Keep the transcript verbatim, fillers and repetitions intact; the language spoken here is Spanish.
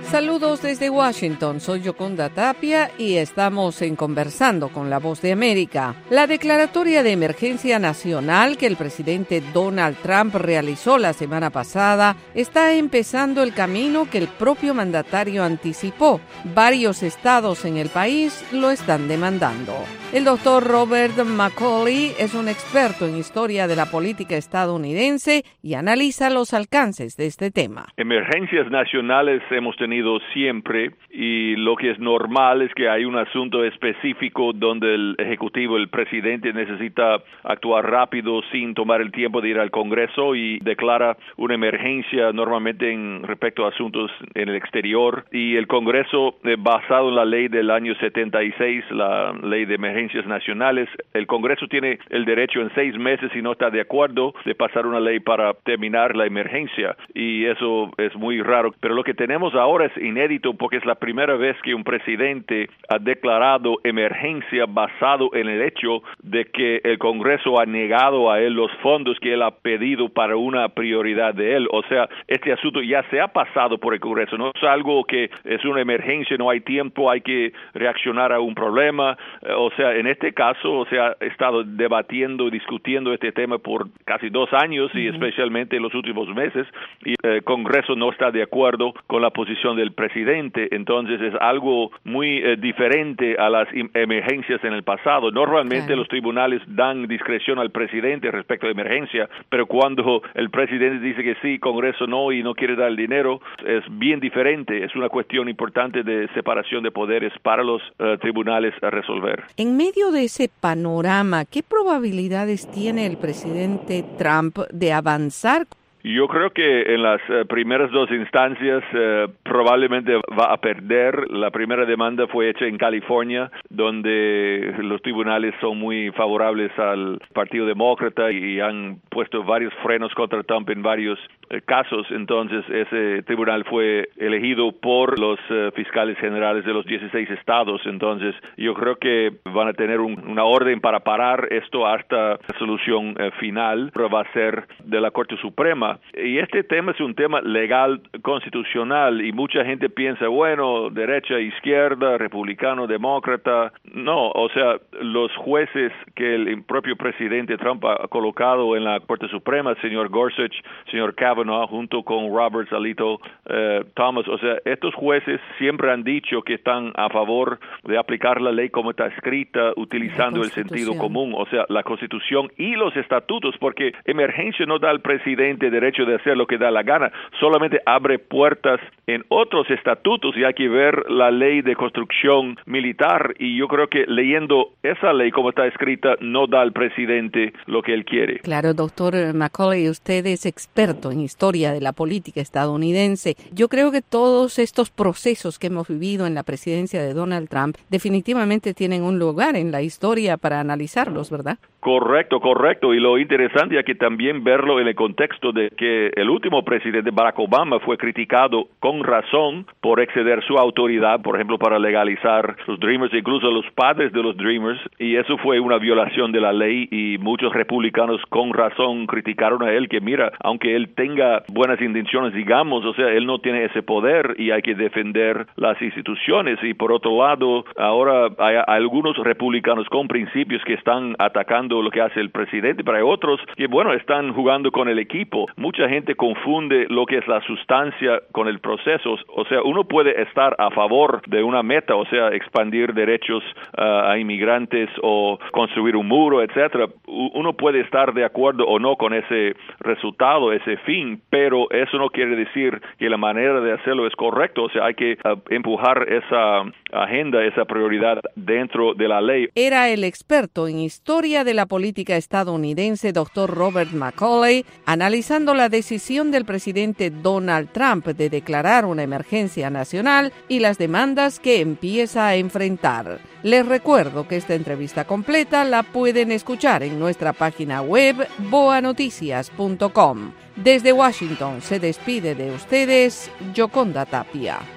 Saludos desde Washington, soy Yoconda Tapia y estamos en Conversando con la Voz de América. La declaratoria de emergencia nacional que el presidente Donald Trump realizó la semana pasada está empezando el camino que el propio mandatario anticipó. Varios estados en el país lo están demandando. El doctor Robert McCauley es un experto en historia de la política estadounidense y analiza los alcances de este tema. Emergencias nacionales hemos tenido siempre, y lo que es normal es que hay un asunto específico donde el ejecutivo, el presidente, necesita actuar rápido sin tomar el tiempo de ir al Congreso y declara una emergencia normalmente en respecto a asuntos en el exterior, y el Congreso, eh, basado en la ley del año setenta y seis, la ley de emergencias nacionales, el Congreso tiene el derecho en seis meses, si no está de acuerdo, de pasar una ley para terminar la emergencia, y eso es muy raro. Pero lo que tenemos ahora es inédito porque es la primera vez que un presidente ha declarado emergencia basado en el hecho de que el Congreso ha negado a él los fondos que él ha pedido para una prioridad de él. O sea, este asunto ya se ha pasado por el Congreso, no es algo que es una emergencia, no hay tiempo, hay que reaccionar a un problema. O sea, en este caso, o sea, ha estado debatiendo, discutiendo este tema por casi dos años y uh-huh. especialmente en los últimos meses, y el Congreso no está de acuerdo con la posición del presidente. Entonces es algo muy eh, diferente a las im- emergencias en el pasado. Normalmente claro. los tribunales dan discreción al presidente respecto a la emergencia, pero cuando el presidente dice que sí, Congreso no y no quiere dar el dinero, es bien diferente. Es una cuestión importante de separación de poderes para los uh, tribunales a resolver. En medio de ese panorama, ¿qué probabilidades tiene el presidente Trump de avanzar? Yo creo que en las uh, primeras dos instancias uh, probablemente va a perder. La primera demanda fue hecha en California, donde los tribunales son muy favorables al Partido Demócrata y han puesto varios frenos contra Trump en varios uh, casos. Entonces ese tribunal fue elegido por los uh, fiscales generales de los dieciséis estados. Entonces yo creo que van a tener un, una orden para parar esto hasta la solución uh, final, pero va a ser de la Corte Suprema. Y este tema es un tema legal constitucional y mucha gente piensa, bueno, derecha, izquierda, republicano, demócrata. No, o sea, los jueces que el propio presidente Trump ha colocado en la Corte Suprema, señor Gorsuch, señor Kavanaugh, junto con Roberts, Alito, eh, Thomas, o sea, estos jueces siempre han dicho que están a favor de aplicar la ley como está escrita, utilizando el sentido común, o sea, la Constitución y los estatutos, porque emergencia no da al presidente derecho de hacer lo que da la gana, solamente abre puertas en otros estatutos y hay que ver la ley de construcción militar, y yo creo que leyendo esa ley como está escrita no da al presidente lo que él quiere. Claro, doctor McCauley, usted es experto en historia de la política estadounidense. Yo creo que todos estos procesos que hemos vivido en la presidencia de Donald Trump definitivamente tienen un lugar en la historia para analizarlos, ¿verdad? Correcto, correcto, y lo interesante es que también verlo en el contexto de que el último presidente Barack Obama fue criticado con razón por exceder su autoridad, por ejemplo, para legalizar los Dreamers, incluso los padres de los Dreamers, y eso fue una violación de la ley, y muchos republicanos con razón criticaron a él que, mira, aunque él tenga buenas intenciones, digamos, o sea, él no tiene ese poder y hay que defender las instituciones. Y por otro lado, ahora hay algunos republicanos con principios que están atacando lo que hace el presidente, pero hay otros que, bueno, están jugando con el equipo. Mucha gente confunde lo que es la sustancia con el proceso. O sea, uno puede estar a favor de una meta, o sea, expandir derechos uh, a inmigrantes o construir un muro, etcétera. Uno puede estar de acuerdo o no con ese resultado, ese fin, pero eso no quiere decir que la manera de hacerlo es correcto. O sea, hay que uh, empujar esa agenda, esa prioridad dentro de la ley. Era el experto en historia de la política estadounidense, doctor Robert McCauley, analizando la decisión del presidente Donald Trump de declarar una emergencia nacional y las demandas que empieza a enfrentar. Les recuerdo que esta entrevista completa la pueden escuchar en nuestra página web boa noticias punto com. Desde Washington se despide de ustedes Yoconda Tapia.